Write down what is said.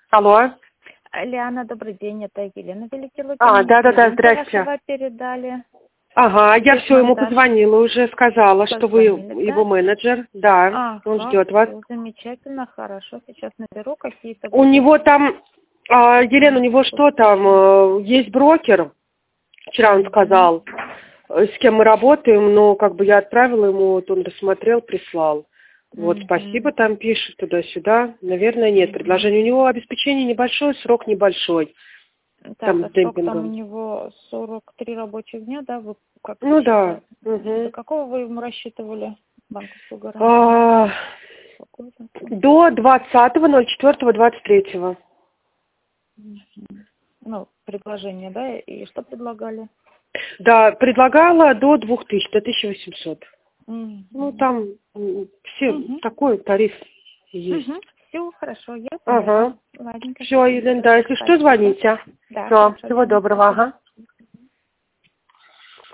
Алло. Лиана, добрый день, это Елена Великий. Да, здрасте. Передали. Ага, я все ему позвонила, уже сказала, что вы его менеджер. Да, он ждет вас. Замечательно, хорошо. Сейчас наберу какие-то... У него там, Елена, у него что там, есть брокер, вчера он сказал, с кем мы работаем, но как бы я отправила ему, вот он рассмотрел, прислал. Вот, спасибо, там пишет туда-сюда. Наверное, нет предложения. У него обеспечение небольшое, срок небольшой. Так, там с срок демпингом. там у него 43 рабочих дня, да? Вы как да. До какого вы ему рассчитывали банковскую гарантию? До 20.04.23. Ну, предложение, да? И что предлагали? Да, предлагала до 2000, до 1800. Ну, там все такой тариф есть. Все, хорошо, я поняла. Ладненько. Все, Елена, да, если что, звоните. Да, Все, всего доброго. Ага.